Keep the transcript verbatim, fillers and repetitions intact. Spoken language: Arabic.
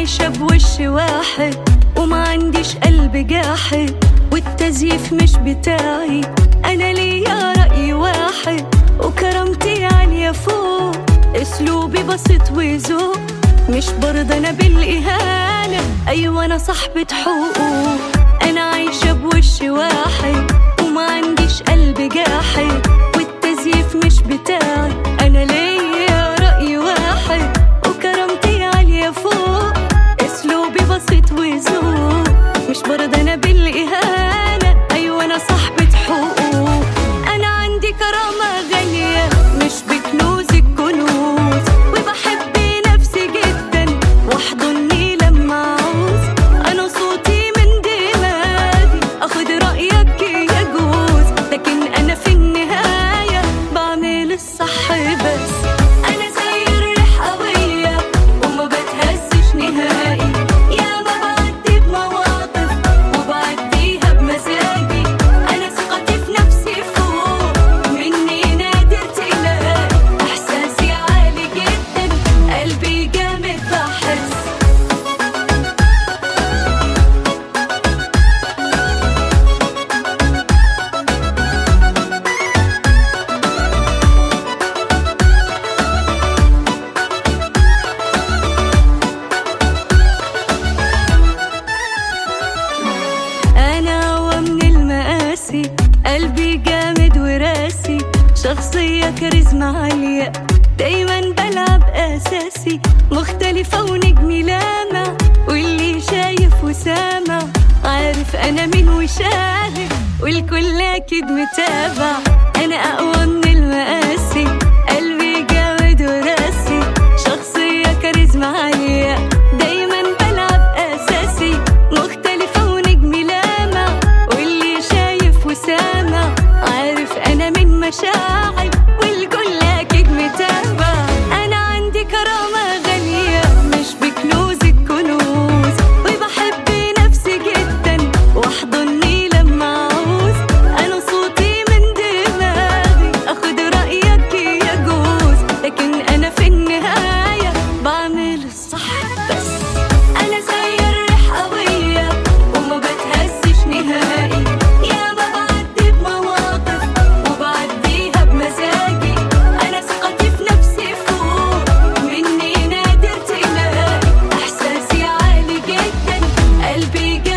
عايشة بوش واحد وما عنديش قلب جاحد، والتزييف مش بتاعي، أنا ليا رأي واحد وكرامتي عالية فوق، أسلوبي بسيط وذوق، مش برضى أنا بالإهانة، أيوة أنا صاحبة حقوق. أنا عايشة بوش واحد وما عنديش قلب جاحد، والتزييف مش بتاعي، أنا ليا رأي واحد وكرامتي عالية فوق، أسلوبي بسيط وذوق، مش برضى أنا بالإهانة، أيوة أنا صاحبة حقوق. أنا عندي كرامة غالية مش بكنوز الكنوز، وبحب نفسي جدا واحضني لما عاوز، أنا صوتي من دماغي أخد رأيك يجوز، لكن أنا في النهاية بعمل الصح بس. أنا زي الريح قوية وما بتهزش نهائي، يا ما بعدي بمواقف وبعديها بمزاجي، أنا ثقتي في نفسي فوق مني نادر تلاقي، إحساسي عالي جدا قلبي جامد بحس. أنا هوا من المقاسي، قلبي جامد وراسي، شخصية كاريزما عالية، دايما بلعب أساسي، مختلفة ونجمي لامع، واللي شايف وسامع عارف أنا مين وشاهد، والكل أكيد متابع. أنا أقوى من المقاسي، قلبي جامد وراسي، شخصية كاريزما عالية، دايما بلعب أساسي، مختلفة ونجمي لامع، واللي شايف وسامع عارف أنا من مشاعر، والكل أكيد متابع. أنا عندي كرامة غالية مش بكنوز الكنوز، وبحب نفسي جدا واحضني لما عاوز، أنا صوتي من دماغي أخد رأيك يجوز، لكن أنا في النهاية بعمل الصح بس. أنا زي الريح قوية وما بتهزش نهائي، يا ما بعدي بمواقف وبعديها بمزاجي، أنا ثقتي في نفسي فوق مني نادر تلاقي، إحساسي عالي جدا قلبي